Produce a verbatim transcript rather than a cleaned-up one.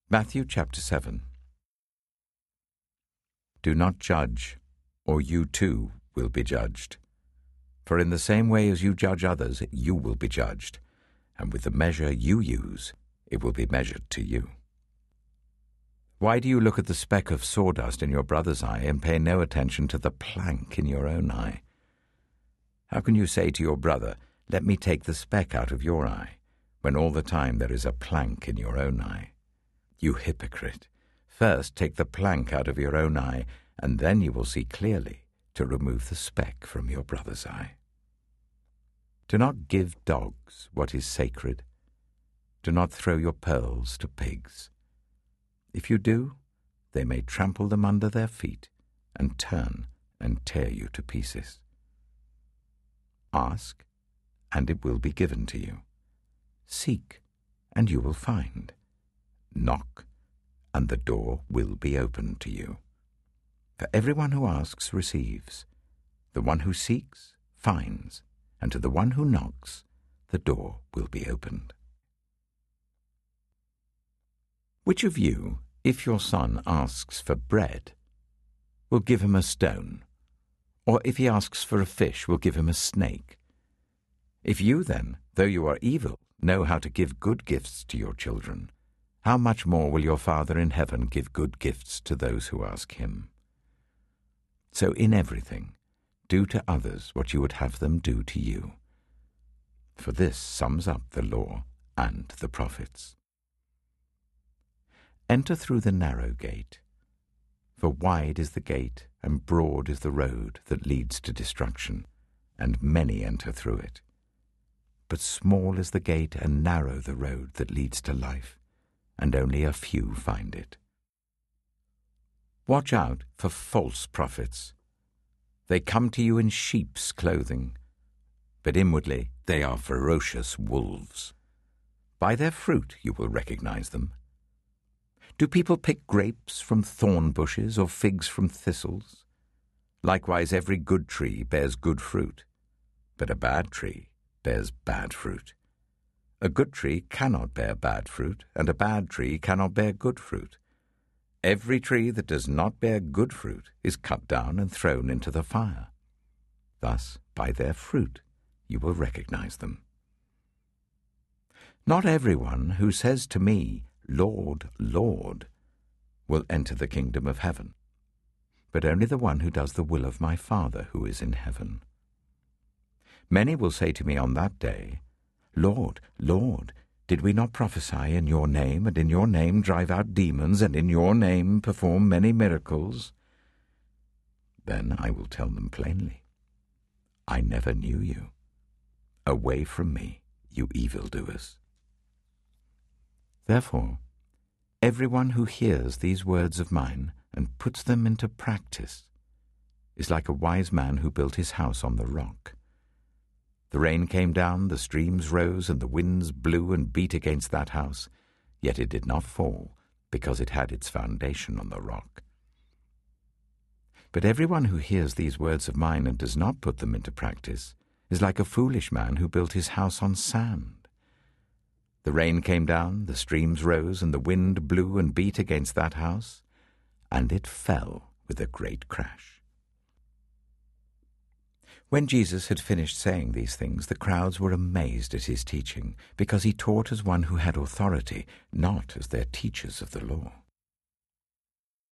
Matthew chapter seven. Do not judge, or you too will be judged. For in the same way as you judge others, you will be judged, and with the measure you use, it will be measured to you. Why do you look at the speck of sawdust in your brother's eye and pay no attention to the plank in your own eye? How can you say to your brother, "Let me take the speck out of your eye," when all the time there is a plank in your own eye? You hypocrite! First take the plank out of your own eye, and then you will see clearly to remove the speck from your brother's eye. Do not give dogs what is sacred. Do not throw your pearls to pigs. If you do, they may trample them under their feet and turn and tear you to pieces. Ask, and it will be given to you. Seek, and you will find. Knock, and the door will be opened to you. For everyone who asks receives, the one who seeks finds, and to the one who knocks the door will be opened. Which of you, if your son asks for bread, will give him a stone? Or if he asks for a fish, will give him a snake? If you then, though you are evil, know how to give good gifts to your children, how much more will your Father in heaven give good gifts to those who ask him? So in everything, do to others what you would have them do to you. For this sums up the law and the prophets. Enter through the narrow gate, for wide is the gate and broad is the road that leads to destruction, and many enter through it. But small is the gate and narrow the road that leads to life, and only a few find it. Watch out for false prophets. They come to you in sheep's clothing, but inwardly they are ferocious wolves. By their fruit you will recognize them. Do people pick grapes from thorn bushes or figs from thistles? Likewise every good tree bears good fruit, but a bad tree bears bad fruit. A good tree cannot bear bad fruit, and a bad tree cannot bear good fruit. Every tree that does not bear good fruit is cut down and thrown into the fire. Thus, by their fruit, you will recognize them. Not everyone who says to me, "Lord, Lord," will enter the kingdom of heaven, but only the one who does the will of my Father who is in heaven. Many will say to me on that day, "Lord, Lord, did we not prophesy in your name, and in your name drive out demons, and in your name perform many miracles?" Then I will tell them plainly, "I never knew you. Away from me, you evildoers." Therefore, everyone who hears these words of mine and puts them into practice is like a wise man who built his house on the rock. The rain came down, the streams rose, and the winds blew and beat against that house, yet it did not fall, because it had its foundation on the rock. But everyone who hears these words of mine and does not put them into practice is like a foolish man who built his house on sand. The rain came down, the streams rose, and the wind blew and beat against that house, and it fell with a great crash. When Jesus had finished saying these things, the crowds were amazed at his teaching, because he taught as one who had authority, not as their teachers of the law.